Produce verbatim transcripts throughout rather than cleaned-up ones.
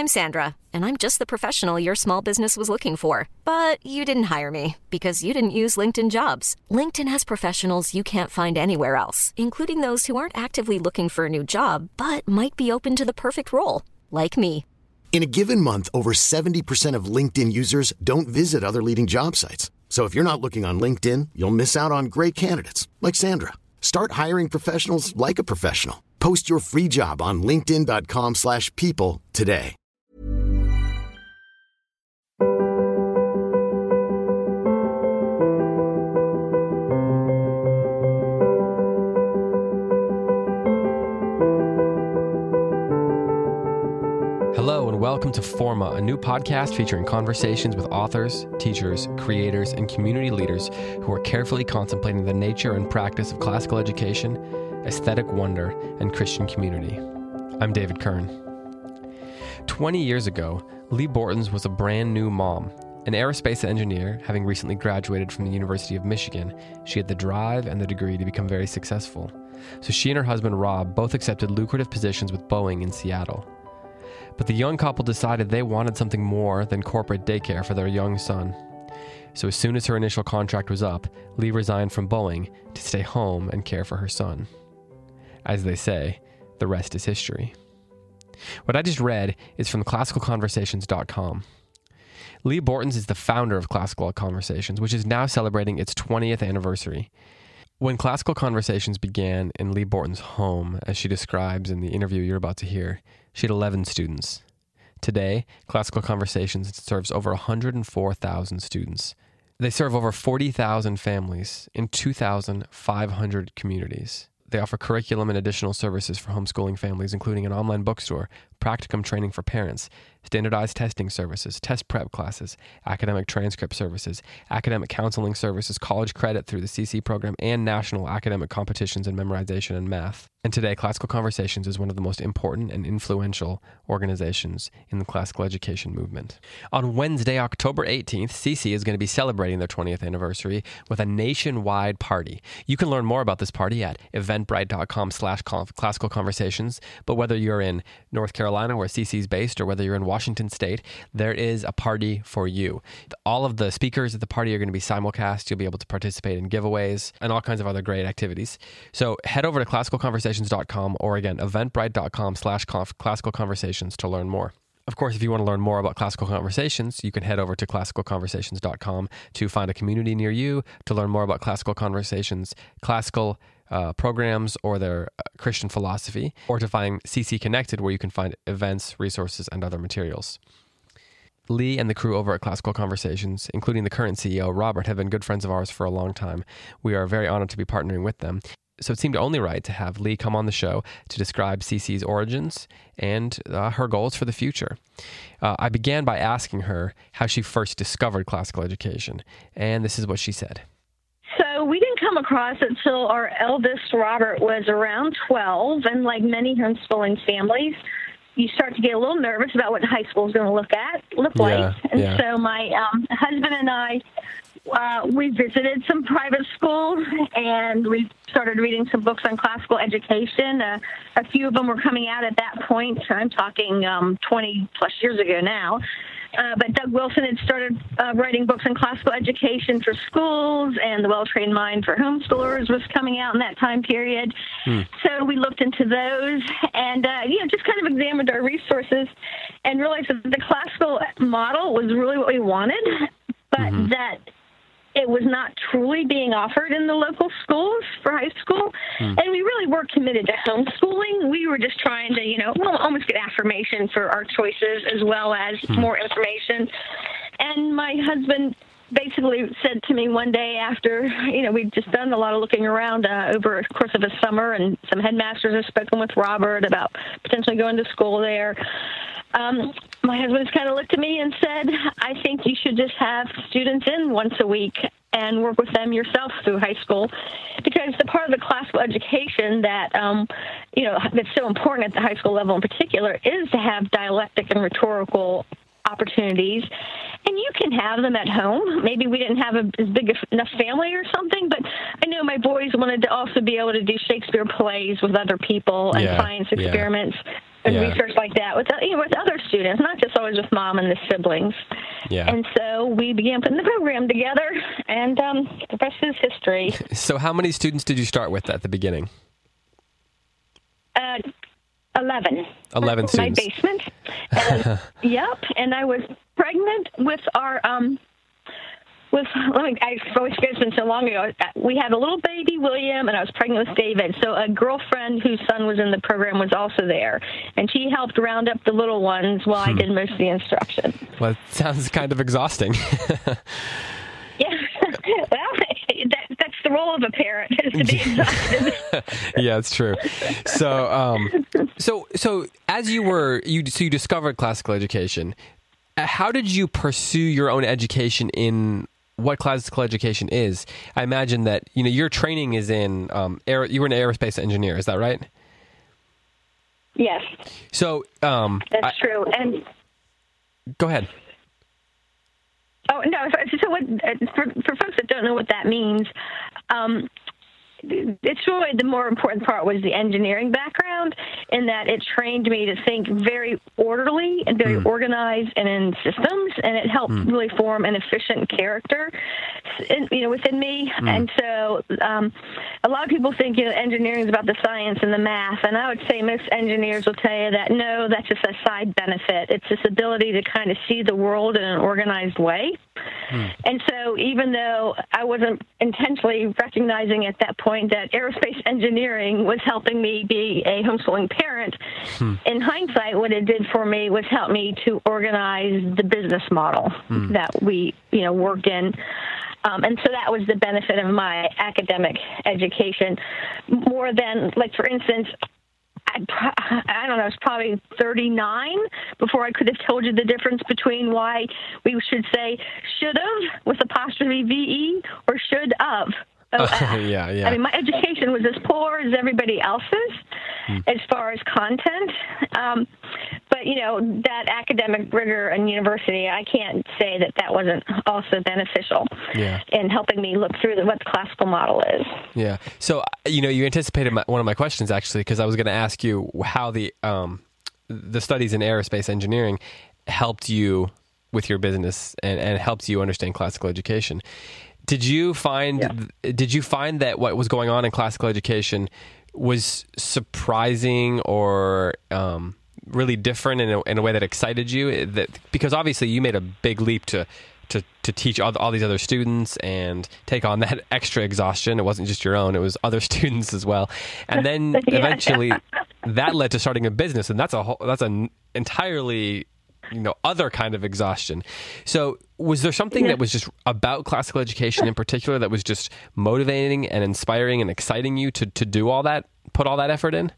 I'm Sandra, and I'm just the professional your small business was looking for. But you didn't hire me because you didn't use LinkedIn Jobs. LinkedIn has professionals you can't find anywhere else, including those who aren't actively looking for a new job, but might be open to the perfect role, like me. In a given month, over seventy percent of LinkedIn users don't visit other leading job sites. So if you're not looking on LinkedIn, you'll miss out on great candidates like Sandra. Start hiring professionals like a professional. Post your free job on linkedin.com slash people today. Hello and welcome to Forma, a new podcast featuring conversations with authors, teachers, creators, and community leaders who are carefully contemplating the nature and practice of classical education, aesthetic wonder, and Christian community. I'm David Kern. twenty years ago, Lee Bortons was a brand new mom. An aerospace engineer, having recently graduated from the University of Michigan, she had the drive and the degree to become very successful. So she and her husband Rob both accepted lucrative positions with Boeing in Seattle. But the young couple decided they wanted something more than corporate daycare for their young son. So as soon as her initial contract was up, Lee resigned from Boeing to stay home and care for her son. As they say, the rest is history. What I just read is from classical conversations dot com. Lee Bortons is the founder of Classical Conversations, which is now celebrating its twentieth anniversary. When Classical Conversations began in Lee Bortons' home, as she describes in the interview you're about to hear, she had eleven students. Today, Classical Conversations serves over one hundred four thousand students. They serve over forty thousand families in two thousand five hundred communities. They offer curriculum and additional services for homeschooling families, including an online bookstore, practicum training for parents, standardized testing services, test prep classes, academic transcript services, academic counseling services, college credit through the C C program, and national academic competitions in memorization and math. And today, Classical Conversations is one of the most important and influential organizations in the classical education movement. On Wednesday, October eighteenth, C C is going to be celebrating their twentieth anniversary with a nationwide party. You can learn more about this party at eventbrite.com slash classical conversations, but whether you're in North Carolina, where C C is based, or whether you're in Washington State, there is a party for you. All of the speakers at the party are going to be simulcast. You'll be able to participate in giveaways and all kinds of other great activities. So head over to classical conversations dot com or again, eventbrite.com slash classical conversations to learn more. Of course, if you want to learn more about Classical Conversations, you can head over to classical conversations dot com to find a community near you, to learn more about Classical Conversations, classical uh, programs, or their uh, Christian philosophy, or to find C C Connected, where you can find events, resources, and other materials. Lee and the crew over at Classical Conversations, including the current C E O, Robert, have been good friends of ours for a long time. We are very honored to be partnering with them. So it seemed only right to have Lee come on the show to describe C C's origins and uh, her goals for the future. Uh, I began by asking her how she first discovered classical education, and this is what she said. So we didn't come across it until our eldest, Robert, was around twelve, and like many homeschooling families, you start to get a little nervous about what high school is going to look at, look Yeah, like. And yeah. so my um, husband and I, Uh, we visited some private schools, and we started reading some books on classical education. Uh, a few of them were coming out at that point. I'm talking um, twenty-plus years ago now. Uh, but Doug Wilson had started uh, writing books on classical education for schools, and The Well-Trained Mind for Homeschoolers was coming out in that time period. Hmm. So we looked into those and, uh, you know, just kind of examined our resources and realized that the classical model was really what we wanted, but mm-hmm. that it was not truly being offered in the local schools for high school. Hmm. And we really were committed to homeschooling. We were just trying to, you know, well, almost get affirmation for our choices as well as hmm. more information. And my husband basically said to me one day after, you know, we'd just done a lot of looking around uh, over the course of a summer, and some headmasters have spoken with Robert about potentially going to school there. Um, my husband just kind of looked at me and said, I think you should just have students in once a week and work with them yourself through high school, because the part of the classical education that, um, you know, that's so important at the high school level in particular is to have dialectic and rhetorical opportunities, and you can have them at home. Maybe we didn't have a, as big a, enough family or something, but I know my boys wanted to also be able to do Shakespeare plays with other people and yeah, science experiments. Yeah. and yeah. research like that with, you know, with other students, not just always with mom and the siblings. Yeah. And so we began putting the program together, and um, the rest is history. So how many students did you start with at the beginning? Uh, Eleven. Eleven students. My basement. And, yep. And I was pregnant with our um. With let me. I always forget, it's been so long ago. We had a little baby, William, and I was pregnant with David. So a girlfriend whose son was in the program was also there, and she helped round up the little ones while hmm. I did most of the instruction. Well, it sounds kind of exhausting. Yeah. Well, that, that's the role of a parent, is to be exhausted. Yeah, it's true. So, um, so, so as you were, you so you discovered classical education. How did you pursue your own education in what classical education is? I imagine that, you know, your training is in um, air. You were an aerospace engineer, is that right? Yes. So um, that's I, true. And go ahead. Oh, no, so what, for, for folks that don't know what that means, um, it's really the more important part was the engineering background, in that it trained me to think very orderly and very mm. organized and in systems, and it helped mm. really form an efficient character, in, you know, within me. Mm. And so um, a lot of people think, you know, engineering is about the science and the math, and I would say most engineers will tell you that, no, that's just a side benefit. It's this ability to kind of see the world in an organized way. Mm. And so even though I wasn't intentionally recognizing at that point that aerospace engineering was helping me be a homeschooling parent, hmm. in hindsight, what it did for me was help me to organize the business model hmm. that we, you know, worked in. Um, and so that was the benefit of my academic education, more than, like, for instance, I, I don't know, I was probably thirty-nine before I could have told you the difference between why we should say should have with apostrophe V E or should of. Oh, uh, yeah, yeah. I mean, my education was as poor as everybody else's hmm. as far as content. Um, but, you know, that academic rigor in university, I can't say that that wasn't also beneficial yeah. in helping me look through the, what the classical model is. Yeah. So, you know, you anticipated my, one of my questions, actually, because I was going to ask you how the um, the studies in aerospace engineering helped you with your business and, and helped you understand classical education. Did you find yeah. did you find that what was going on in classical education was surprising or um, really different in a, in a way that excited you? That because obviously you made a big leap to to, to teach all, all these other students and take on that extra exhaustion. It wasn't just your own; it was other students as well. And then yeah. eventually, that led to starting a business, and that's a whole, that's an entirely you know, other kind of exhaustion. So was there something yeah. that was just about classical education in particular that was just motivating and inspiring and exciting you to, to do all that, put all that effort in?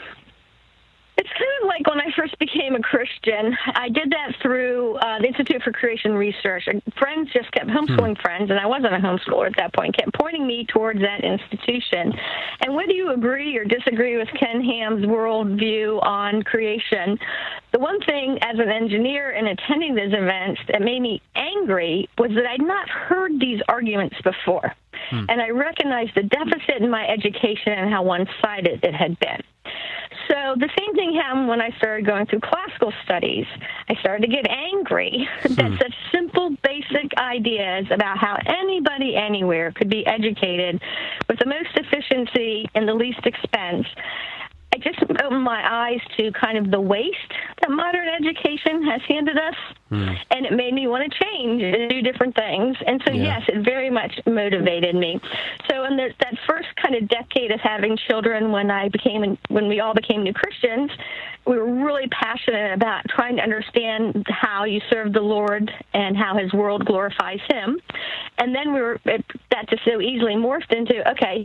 It's kind of like when I first became a Christian. I did that through uh, the Institute for Creation Research. Friends just kept homeschooling hmm. friends, and I wasn't a homeschooler at that point, kept pointing me towards that institution. And whether you agree or disagree with Ken Ham's worldview on creation, the one thing as an engineer and attending these events that made me angry was that I'd not heard these arguments before. Hmm. And I recognized the deficit in my education and how one-sided it had been. So the same thing happened when I started going through classical studies. I started to get angry hmm. that such simple, basic ideas about how anybody anywhere could be educated with the most efficiency and the least expense, I just opened my eyes to kind of the waste that modern education has handed us, mm. and it made me want to change and do different things. And so, yeah. yes, it very much motivated me. So in the, that first kind of decade of having children, when I became, when we all became new Christians, we were really passionate about trying to understand how you serve the Lord and how His world glorifies Him. And then we were it, that just so easily morphed into, okay,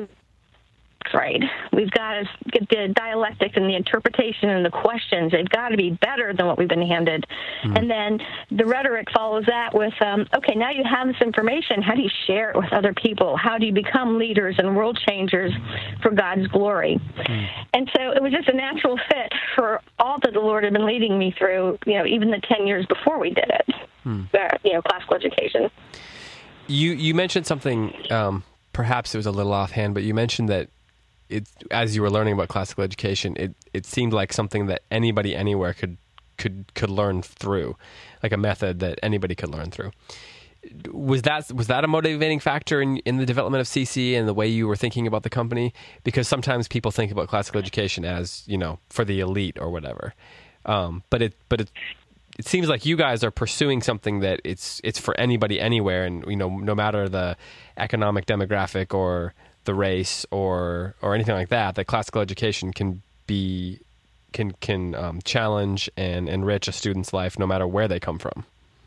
right. We've got to get the dialectic and the interpretation and the questions. They've got to be better than what we've been handed. Mm. And then the rhetoric follows that with, um, okay, now you have this information. How do you share it with other people? How do you become leaders and world changers for God's glory? Mm. And so it was just a natural fit for all that the Lord had been leading me through, you know, even the ten years before we did it, mm. uh, you know, classical education. You, you mentioned something, um, perhaps it was a little offhand, but you mentioned that it, as you were learning about classical education, it, it seemed like something that anybody anywhere could, could, could learn through, like a method that anybody could learn through. Was that was that a motivating factor in, in the development of C C and the way you were thinking about the company? Because sometimes people think about classical education as, you know, for the elite or whatever. Um, but it but it it seems like you guys are pursuing something that it's it's for anybody anywhere, and you know, no matter the economic demographic or the race or or anything like that, that classical education can be can can um, challenge and enrich a student's life no matter where they come from.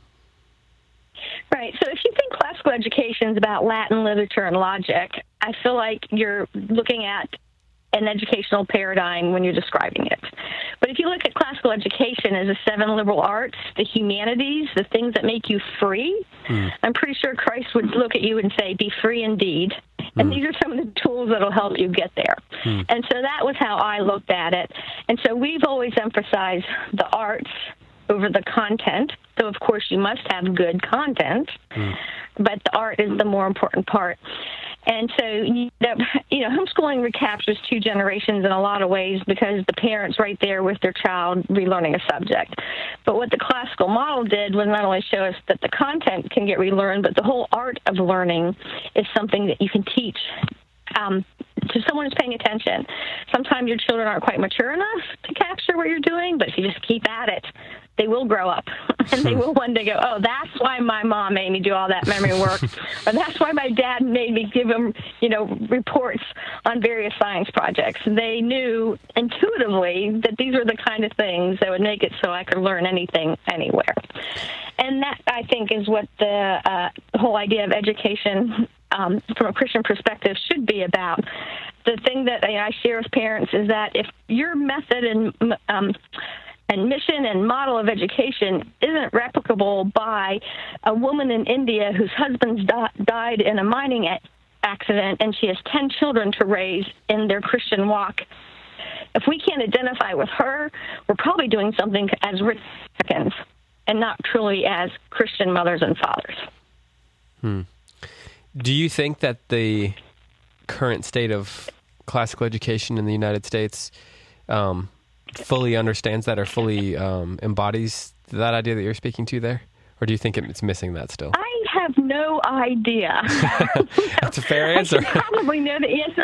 Right. So if you think classical education is about Latin literature and logic, I feel like you're looking at an educational paradigm when you're describing it. But if you look at classical education as the seven liberal arts, the humanities, the things that make you free, mm. I'm pretty sure Christ would look at you and say, be free indeed. And mm. these are some of the tools that will help you get there. Mm. And so that was how I looked at it. And so we've always emphasized the arts over the content. So, of course, you must have good content, mm. but the art is the more important part. And so, you know, you know, homeschooling recaptures two generations in a lot of ways because the parent's right there with their child relearning a subject. But what the classical model did was not only show us that the content can get relearned, but the whole art of learning is something that you can teach um, to someone who's paying attention. Sometimes your children aren't quite mature enough to capture what you're doing, but if you just keep at it, they will grow up, and they will one day go, oh, that's why my mom made me do all that memory work, or that's why my dad made me give them, you know, reports on various science projects. They knew intuitively that these were the kind of things that would make it so I could learn anything, anywhere. And that, I think, is what the uh, whole idea of education um, from a Christian perspective should be about. The thing that you know, I share with parents is that if your method and um, and mission and model of education isn't replicable by a woman in India whose husband di- died in a mining a- accident and she has ten children to raise in their Christian walk, if we can't identify with her, we're probably doing something as rich Americans and not truly as Christian mothers and fathers. Hmm. Do you think that the current state of classical education in the United States um, fully understands that or fully um, embodies that idea that you're speaking to there? Or do you think it's missing that still? I have no idea. That's a fair answer. I probably know the answer.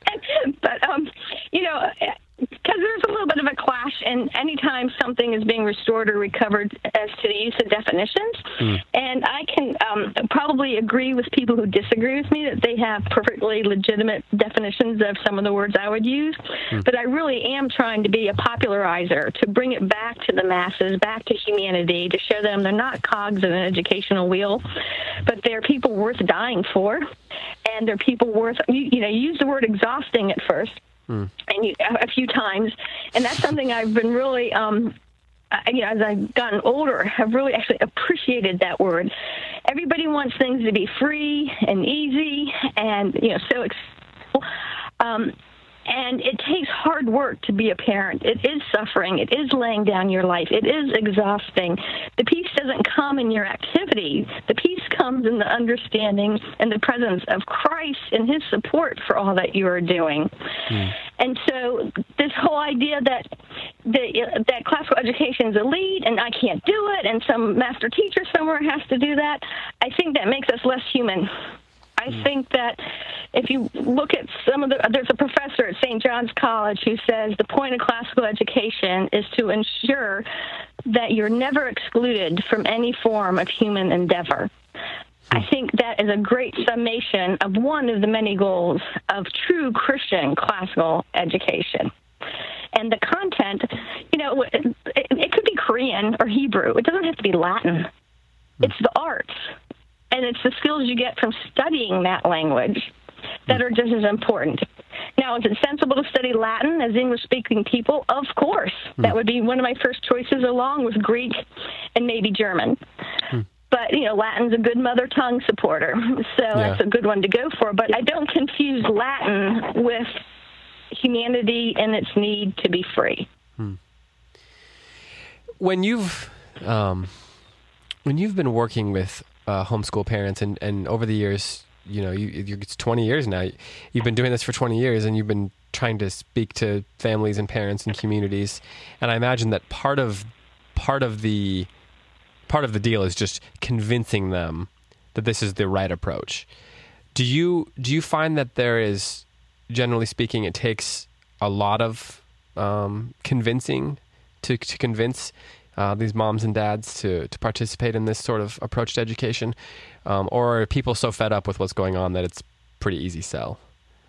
But, um, you know, because there's a little bit of a clash, and anytime something is being restored or recovered as to the use of definitions, mm. and I can um, probably agree with people who disagree with me that they have perfectly legitimate definitions of some of the words I would use, mm. but I really am trying to be a popularizer, to bring it back to the masses, back to humanity, to show them they're not cogs in an educational wheel, but they're people worth dying for, and they're people worth, you, you know, you use the word exhausting at first, Mm. and you, a few times, and that's something I've been really, um, you know, as I've gotten older, have really actually appreciated that word. Everybody wants things to be free and easy, and you know, so accessible. Um, And it takes hard work to be a parent. It is suffering. It is laying down your life. It is exhausting. The peace doesn't come in your activity. The peace comes in the understanding and the presence of Christ and his support for all that you are doing. Mm. And so this whole idea that the, that classical education is elite and I can't do it and some master teacher somewhere has to do that, I think that makes us less human. I think that if you look at some of the, there's a professor at Saint John's College who says the point of classical education is to ensure that you're never excluded from any form of human endeavor. I think that is a great summation of one of the many goals of true Christian classical education. And the content, you know, it, it could be Korean or Hebrew. It doesn't have to be Latin. It's the arts. And it's the skills you get from studying that language that are just as important. Now, is it sensible to study Latin as English-speaking people? Of course. Mm. That would be one of my first choices, along with Greek and maybe German. Mm. But, you know, Latin's a good mother tongue supporter, so yeah. that's a good one to go for. But I don't confuse Latin with humanity and its need to be free. Hmm. When you've um, when you've been working with uh, homeschool parents, and, and over the years, you know, you, you're, it's twenty years now. You've been doing this for twenty years, and you've been trying to speak to families and parents and communities, and I imagine that part of part of the part of the deal is just convincing them that this is the right approach. Do you do you find that there is, generally speaking, it takes a lot of um, convincing to to convince uh, these moms and dads to to participate in this sort of approach to education, um, or are people so fed up with what's going on that it's pretty easy sell?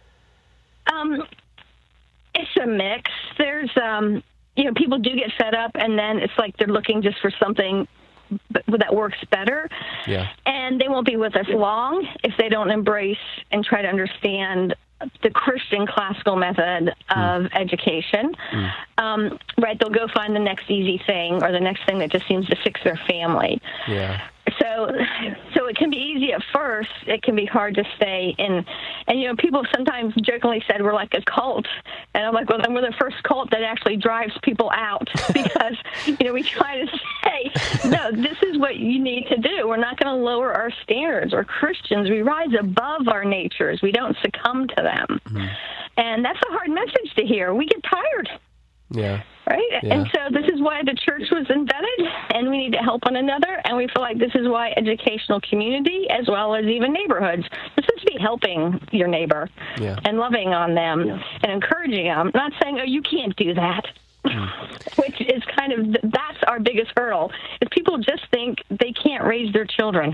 Um, it's a mix. There's, um, you know, people do get fed up, and then it's like they're looking just for something that works better. Yeah. And they won't be with us long if they don't embrace and try to understand the Christian classical method of mm. education. Mm. Um, right, they'll go find the next easy thing or the next thing that just seems to fix their family. Yeah. So, so it can be easy at first. It can be hard to stay in. And, you know, people sometimes jokingly said we're like a cult. And I'm like, well, then we're the first cult that actually drives people out because, you know, we try to say, no, this is what you need to do. We're not going to lower our standards. We're Christians. We rise above our natures. We don't succumb to them. Mm-hmm. And that's a hard message to hear. We get tired. Yeah. Right? Yeah. And so this is why the church was invented, and we need to help one another, and we feel like this is why educational community, as well as even neighborhoods, this is to be helping your neighbor yeah. and loving on them and encouraging them, not saying, oh, you can't do that, mm. which is kind of, that's our biggest hurdle, is people just think they can't raise their children.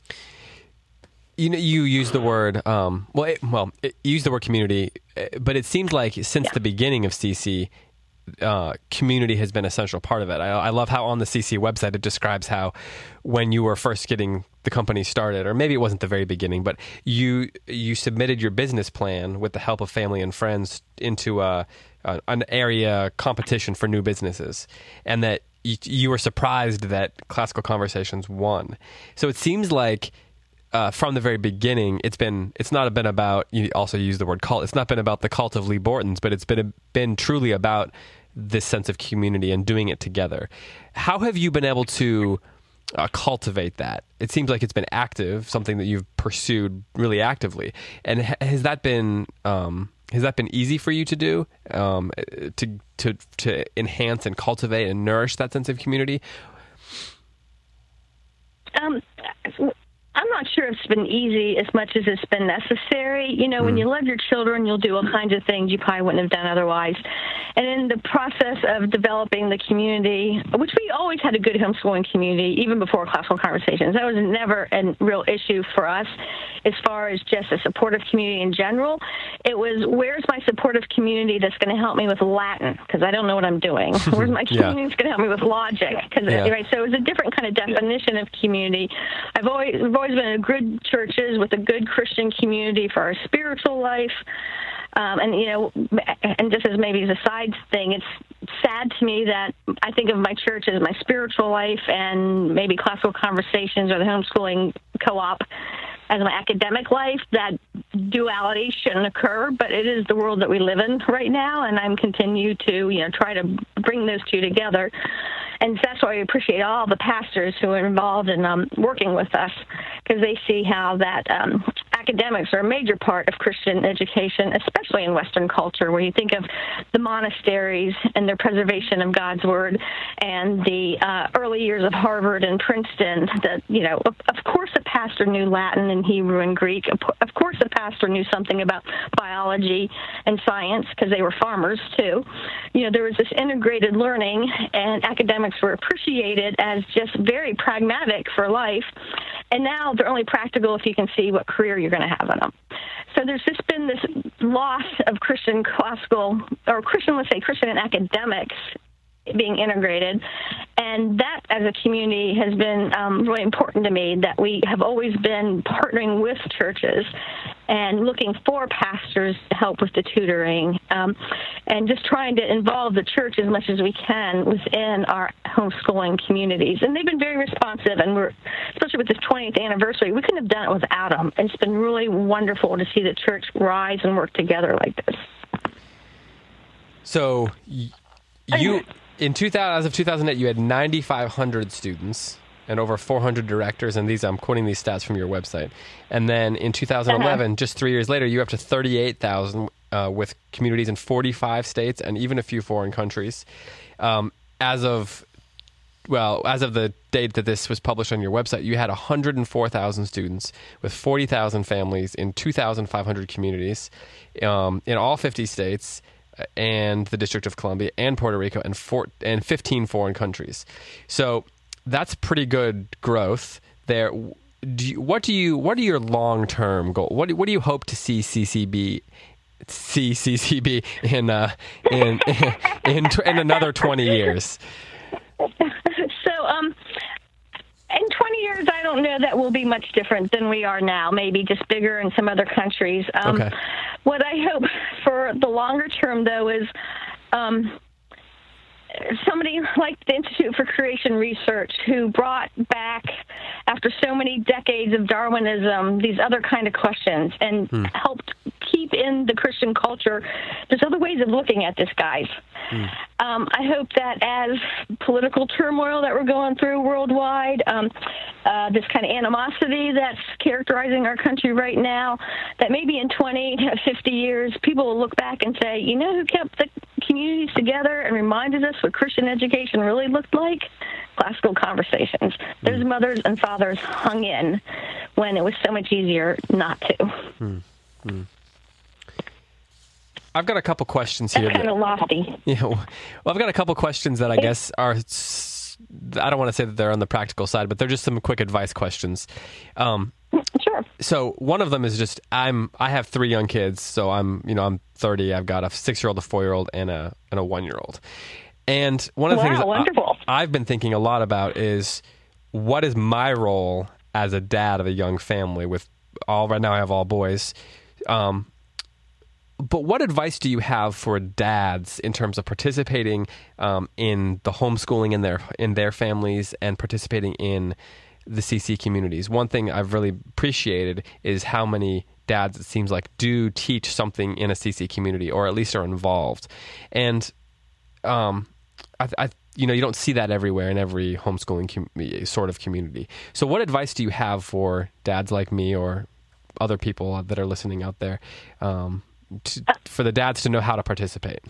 You know, you use the word, um, well, it, well, it, you use the word community, but it seems like since yeah. the beginning of C C, Uh, community has been a central part of it. I, I love how on the C C website it describes how when you were first getting the company started, or maybe it wasn't the very beginning, but you you submitted your business plan with the help of family and friends into a, a an area competition for new businesses, and that you, you were surprised that Classical Conversations won. So it seems like Uh, from the very beginning, it's been it's not been about, you also use the word cult, it's not been about the cult of Lee Bortons, but it's been been truly about this sense of community and doing it together. How have you been able to uh, cultivate that? It seems like it's been active, something that you've pursued really actively. And ha- has that been um, has that been easy for you to do, um, to to to enhance and cultivate and nourish that sense of community? Um. I'm not sure it's been easy as much as it's been necessary. You know, mm. when you love your children, you'll do all kinds of things you probably wouldn't have done otherwise. And in the process of developing the community, which we always had a good homeschooling community, even before Classical Conversations, that was never a real issue for us as far as just a supportive community in general. It was, where's my supportive community that's going to help me with Latin? Because I don't know what I'm doing. Where's my community yeah. that's going to help me with logic? Cause yeah. right, so it was a different kind of definition of community. I've always, I've always been in good churches with a good Christian community for our spiritual life. Um, and, you know, and just as maybe as a side thing, it's sad to me that I think of my church as my spiritual life and maybe Classical Conversations or the homeschooling co-op as my academic life. That duality shouldn't occur, but it is the world that we live in right now, and I'm continue to, you know, try to bring those two together. And that's why I appreciate all the pastors who are involved in um, working with us, because they see how that um, academics are a major part of Christian education, especially in Western culture, where you think of the monasteries and their preservation of God's Word, and the uh, early years of Harvard and Princeton. That, you know, of, of course a pastor knew Latin and Hebrew and Greek. Of course a pastor knew something about biology and science, because they were farmers too. You know, there was this integrated learning, and academics were appreciated as just very pragmatic for life, and now they're only practical if you can see what career you're going to have in them. So there's just been this loss of Christian classical, or Christian, let's say Christian and academics being integrated, and that as a community has been um, really important to me, that we have always been partnering with churches and looking for pastors to help with the tutoring, um, and just trying to involve the church as much as we can within our homeschooling communities. And they've been very responsive, and we're, especially with this twentieth anniversary, we couldn't have done it without them. It's been really wonderful to see the church rise and work together like this. So y- you... In two thousand, as of two thousand eight, you had nine thousand five hundred students and over four hundred directors, and these I'm quoting these stats from your website. And then in two thousand eleven, uh-huh. just three years later, you're up to thirty-eight thousand uh, with communities in forty-five states and even a few foreign countries. Um, as of Well, as of the date that this was published on your website, you had one hundred four thousand students with forty thousand families in two thousand five hundred communities um, in all fifty states and the District of Columbia and Puerto Rico and, four, and fifteen foreign countries. So that's pretty good growth there. Do you, what do you? What are your long-term goals? What, what do you hope to see C C B see C C B in uh, in in, in, in another twenty years? So, um, in twenty years, I don't know that we'll be much different than we are now, maybe just bigger in some other countries. Um, okay. What I hope for the longer term, though, is um, somebody like the Institute for Creation Research, who brought back, after so many decades of Darwinism, these other kind of questions and hmm. helped keep in the Christian culture there's other ways of looking at this, guys. Hmm. Um, I hope that as political turmoil that we're going through worldwide, um, uh, this kind of animosity that's characterizing our country right now, that maybe in twenty, fifty years, people will look back and say, you know who kept the communities together and reminded us what Christian education really looked like? Classical Conversations. Those hmm. mothers and fathers hung in when it was so much easier not to. Hmm. Hmm. I've got a couple questions here. That's kind of lofty. Yeah, well, I've got a couple questions that I guess are, I don't want to say that they're on the practical side, but they're just some quick advice questions. Um, sure. So one of them is just, I'm, I have three young kids, so I'm, you know, I'm thirty. I've got a six-year-old, a four-year-old, and a and a one-year-old. And one of the wow, things wonderful. I, I've been thinking a lot about is, what is my role as a dad of a young family with all, right now I have all boys. Um, But what advice do you have for dads in terms of participating um, in the homeschooling in their in their families and participating in the C C communities? One thing I've really appreciated is how many dads, it seems like, do teach something in a C C community, or at least are involved. And um, I, I, you know, you don't see that everywhere in every homeschooling com- sort of community. So, what advice do you have for dads like me or other people that are listening out there? Um, To, for the dads to know how to participate?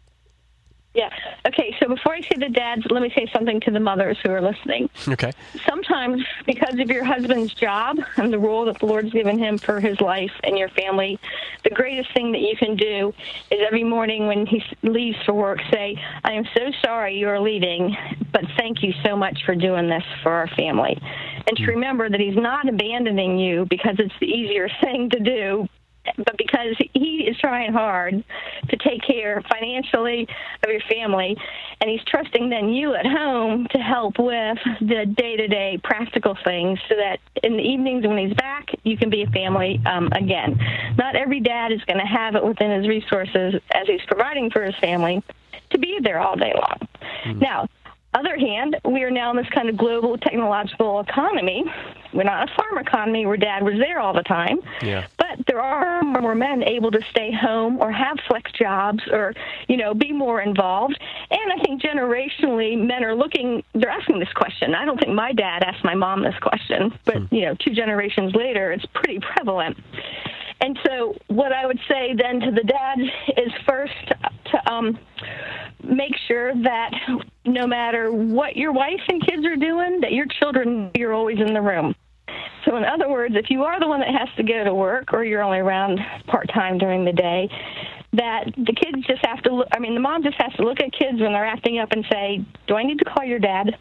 Yeah. Okay, so before I say the dads, let me say something to the mothers who are listening. Okay. Sometimes, because of your husband's job and the role that the Lord's given him for his life and your family, the greatest thing that you can do is every morning when he leaves for work, say, I am so sorry you're leaving, but thank you so much for doing this for our family. And to remember that he's not abandoning you because it's the easier thing to do, but because he is trying hard to take care financially of your family, and he's trusting then you at home to help with the day-to-day practical things so that in the evenings when he's back, you can be a family um, again. Not every dad is going to have it within his resources as he's providing for his family to be there all day long. Mm-hmm. Now, other hand, we are now in this kind of global technological economy. We're not a farm economy where dad was there all the time. Yeah. But there are more men able to stay home or have flex jobs or, you know, be more involved. And I think generationally, men are looking, they're asking this question. I don't think my dad asked my mom this question, but, hmm. you know, two generations later, it's pretty prevalent. And so what I would say then to the dads is first to um, make sure that no matter what your wife and kids are doing, that your children, you're always in the room. So in other words, if you are the one that has to go to work or you're only around part-time during the day, that the kids just have to look, I mean, the mom just has to look at kids when they're acting up and say, do I need to call your dad?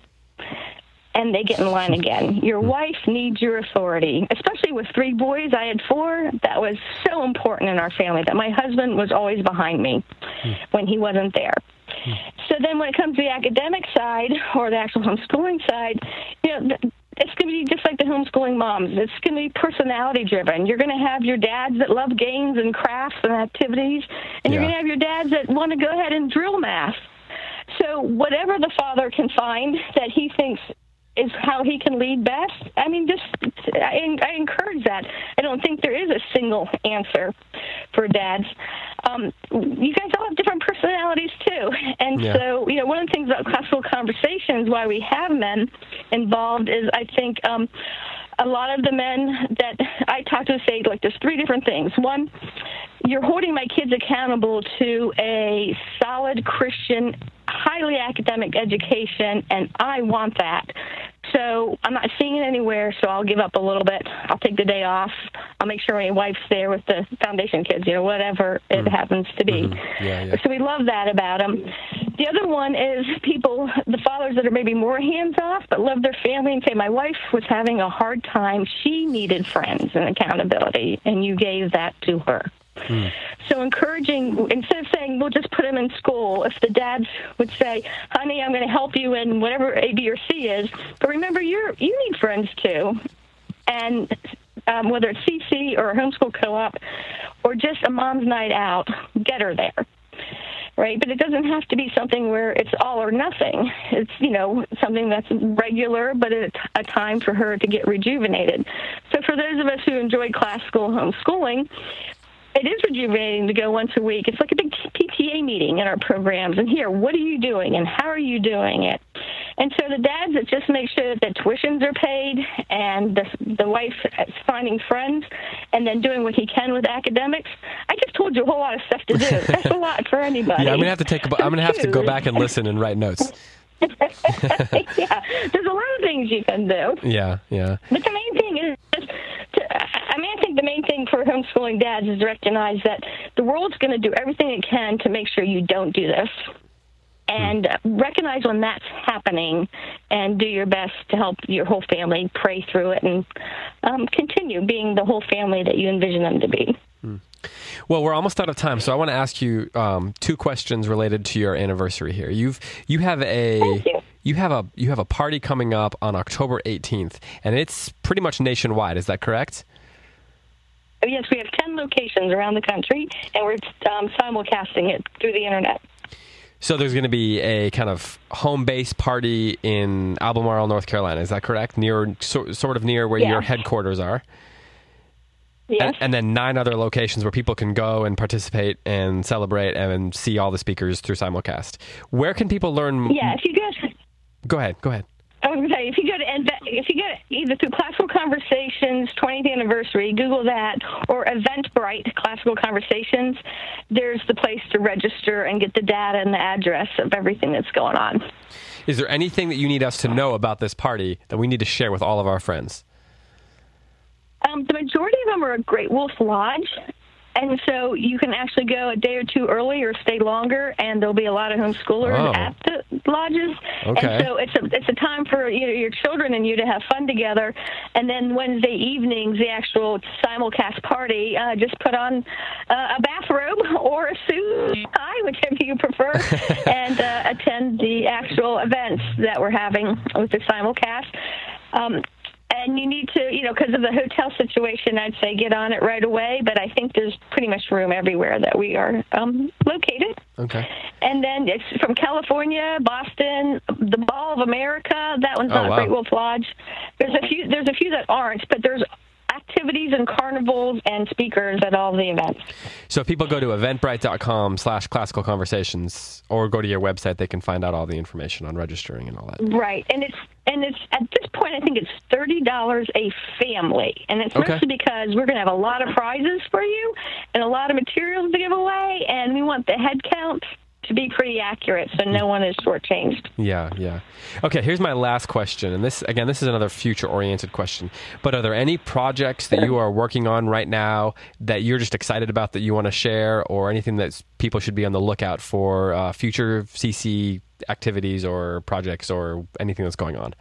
And they get in line again. Your wife needs your authority, especially with three boys. I had four. That was so important in our family, that my husband was always behind me when he wasn't there. So then when it comes to the academic side or the actual homeschooling side, you know, it's going to be just like the homeschooling moms. It's going to be personality-driven. You're going to have your dads that love games and crafts and activities, and you're yeah. going to have your dads that want to go ahead and drill math. So whatever the father can find that he thinks is how he can lead best, I mean, just I, I encourage that. I don't think there is a single answer for dads. Um, you guys all have different personalities, too. And yeah. so, you know, one of the things about Classical Conversations, why we have men involved, is I think um, a lot of the men that I talk to say, like, there's three different things. One, you're holding my kids accountable to a solid Christian, highly academic education, and I want that. So I'm not seeing it anywhere, so I'll give up a little bit. I'll take the day off. I'll make sure my wife's there with the foundation kids, you know, whatever it mm. happens to be. Mm-hmm. Yeah, yeah. So we love that about them. The other one is people, the fathers that are maybe more hands-off but love their family and say, my wife was having a hard time. She needed friends and accountability, and you gave that to her. Hmm. So encouraging, instead of saying, we'll just put him in school, if the dads would say, honey, I'm going to help you in whatever A, B, or C is, but remember, you're, you need friends too. And um, whether it's C C or a homeschool co-op or just a mom's night out, get her there. Right? But it doesn't have to be something where it's all or nothing. It's, you know, something that's regular, but it's a time for her to get rejuvenated. So for those of us who enjoy classical homeschooling, it is rejuvenating to go once a week. It's like a big P T A meeting in our programs. And here, what are you doing and how are you doing it? And so the dads that just make sure that the tuitions are paid and the, the wife is finding friends and then doing what he can with academics. I just told you a whole lot of stuff to do. That's a lot for anybody. Yeah, I'm gonna have to take. A, I'm gonna have to go back and listen and write notes. Yeah, there's a lot of things you can do. Yeah, yeah. But the main thing is, just to, I mean, I think the main thing for homeschooling dads is to recognize that the world's going to do everything it can to make sure you don't do this. And hmm. recognize when that's happening and do your best to help your whole family pray through it and um, continue being the whole family that you envision them to be. Hmm. Well, we're almost out of time, so I want to ask you um, two questions related to your anniversary here. You've you have a you. you have a you have a party coming up on October eighteenth, and it's pretty much nationwide. Is that correct? Yes, we have ten locations around the country, and we're um, simulcasting it through the internet. So there's going to be a kind of home base party in Albemarle, North Carolina. Is that correct? Near, so, sort of near where yeah. your headquarters are. Yes. And, and then nine other locations where people can go and participate and celebrate and see all the speakers through simulcast. Where can people learn? Yeah, if you go. To, go ahead. Go ahead. I was going to say, if you go to if you go to either through Classical Conversations twentieth anniversary, Google that, or Eventbrite Classical Conversations, there's the place to register and get the data and the address of everything that's going on. Is there anything that you need us to know about this party that we need to share with all of our friends? Um, the majority of them are at Great Wolf Lodge, and so you can actually go a day or two early or stay longer, and there'll be a lot of homeschoolers oh. at the lodges. Okay. And so it's a it's a time for you know, your children and you to have fun together. And then Wednesday evenings, the actual simulcast party, uh, just put on uh, a bathrobe or a suit, tie, whichever you prefer, and uh, attend the actual events that we're having with the simulcast. Um, And you need to, you know, because of the hotel situation, I'd say get on it right away. But I think there's pretty much room everywhere that we are um, located. Okay. And then it's from California, Boston, the Ball of America. That one's oh, not wow. Great Wolf Lodge. There's a few. There's a few that aren't, but there's activities and carnivals and speakers at all the events. So if people go to eventbrite.com slash classical conversations or go to your website, they can find out all the information on registering and all that. Right. And it's and it's at this point, I think it's thirty dollars a family. And it's Okay. mostly because we're going to have a lot of prizes for you and a lot of materials to give away. And we want the head count to be pretty accurate so no one is shortchanged. Yeah, yeah. Okay, here's my last question. And this, again, this is another future-oriented question. But are there any projects that you are working on right now that you're just excited about that you want to share, or anything that people should be on the lookout for, uh, future C C activities or projects or anything that's going on?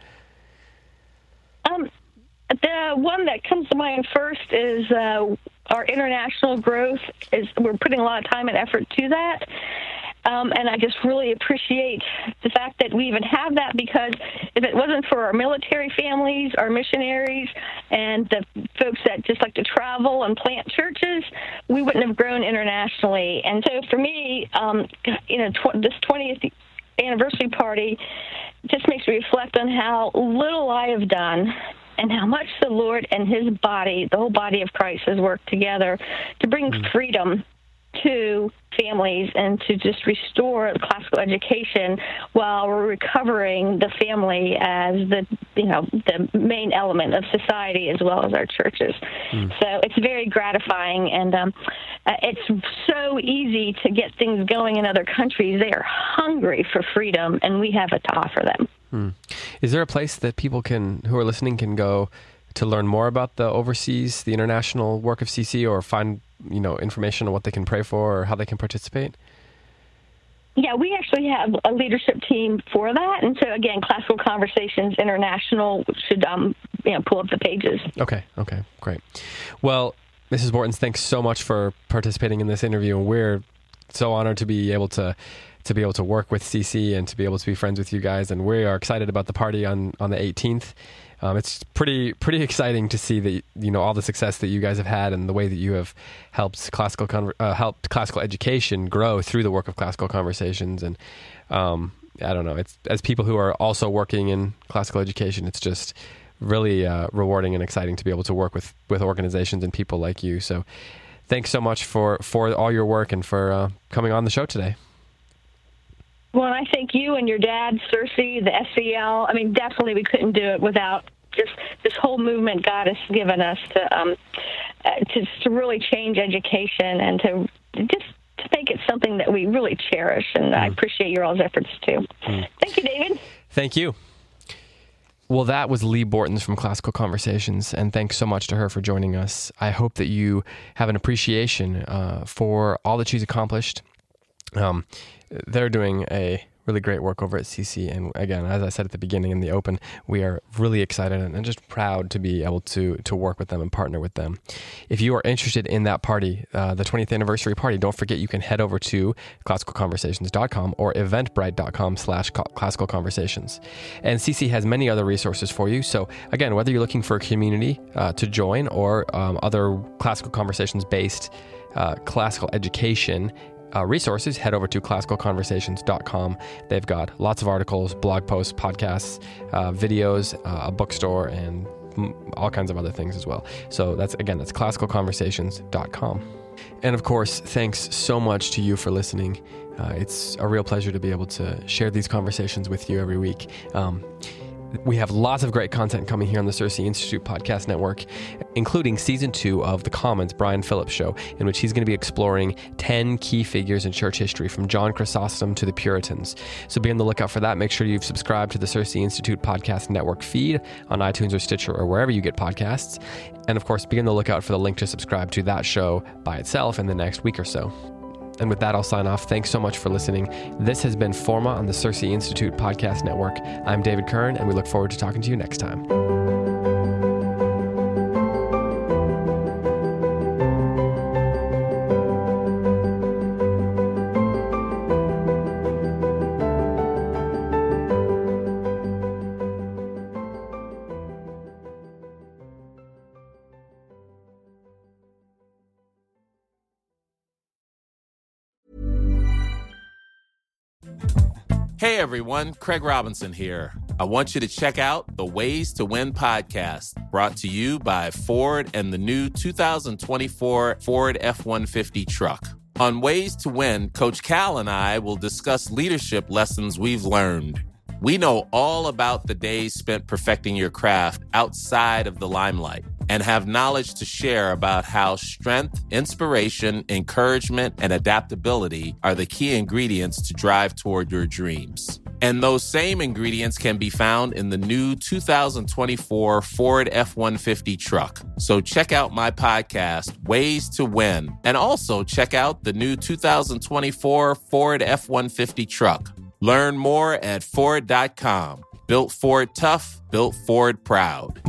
Um, the one that comes to mind first is uh, our international growth. Is we're putting a lot of time and effort to that. Um, and I just really appreciate the fact that we even have that, because if it wasn't for our military families, our missionaries, and the folks that just like to travel and plant churches, we wouldn't have grown internationally. And so for me, um, you know, tw- this twentieth anniversary party just makes me reflect on how little I have done and how much the Lord and his body, the whole body of Christ, has worked together to bring freedom to families and to just restore classical education while we're recovering the family as the, you know, the main element of society as well as our churches. Mm. So it's very gratifying, and um, uh, it's so easy to get things going in other countries. They are hungry for freedom, and we have it to offer them. Mm. Is there a place that people can, who are listening, can go to learn more about the overseas, the international work of C C, or find, you know, information on what they can pray for or how they can participate? Yeah, we actually have a leadership team for that. And so, again, Classical Conversations International should, um, you know, pull up the pages. Okay, okay, great. Well, Missus Bortons, thanks so much for participating in this interview. And we're so honored to be able to to be able to work with C C and to be able to be friends with you guys. And we are excited about the party on, on the eighteenth. Um, it's pretty pretty exciting to see that, you know, all the success that you guys have had and the way that you have helped classical con- uh, helped classical education grow through the work of Classical Conversations. And um, I don't know, it's as people who are also working in classical education, it's just really uh, rewarding and exciting to be able to work with, with organizations and people like you. So thanks so much for, for all your work and for uh, coming on the show today. Well, I thank you and your dad, Cersei, the S C L. I mean, definitely we couldn't do it without just this whole movement God has given us to um, uh, to, to really change education and to just to make it something that we really cherish. And mm. I appreciate your all's efforts, too. Mm. Thank you, David. Thank you. Well, that was Lee Bortons from Classical Conversations, and thanks so much to her for joining us. I hope that you have an appreciation uh, for all that she's accomplished. Um, they're doing a really great work over at C C, and again, as I said at the beginning in the open, we are really excited and just proud to be able to to work with them and partner with them. If you are interested in that party, uh, the twentieth anniversary party, don't forget you can head over to classical conversations dot com or eventbrite dot com slash classical conversations. And C C has many other resources for you. So again, whether you're looking for a community uh, to join or um, other classical conversations based uh, classical education Uh, resources, head over to classical conversations dot com. They've got lots of articles, blog posts, podcasts, uh, videos, uh, a bookstore, and m- all kinds of other things as well. So that's, again, that's classical conversations dot com. And of course, thanks so much to you for listening. Uh, it's a real pleasure to be able to share these conversations with you every week. Um, We have lots of great content coming here on the Cersei Institute Podcast Network, including season two of The Commons, Brian Phillips Show, in which he's going to be exploring ten key figures in church history, from John Chrysostom to the Puritans. So be on the lookout for that. Make sure you've subscribed to the Cersei Institute Podcast Network feed on iTunes or Stitcher or wherever you get podcasts. And of course, be on the lookout for the link to subscribe to that show by itself in the next week or so. And with that, I'll sign off. Thanks so much for listening. This has been Forma on the Cersei Institute Podcast Network. I'm David Kern, and we look forward to talking to you next time. Hey everyone, Craig Robinson here. I want you to check out the Ways to Win podcast, brought to you by Ford and the new two thousand twenty-four Ford F one fifty truck. On Ways to Win, Coach Cal and I will discuss leadership lessons we've learned. We know all about the days spent perfecting your craft outside of the limelight and have knowledge to share about how strength, inspiration, encouragement, and adaptability are the key ingredients to drive toward your dreams. And those same ingredients can be found in the new two thousand twenty-four Ford F one fifty truck. So check out my podcast, Ways to Win, and also check out the new two thousand twenty-four Ford F one fifty truck. Learn more at Ford dot com. Built Ford tough, built Ford proud.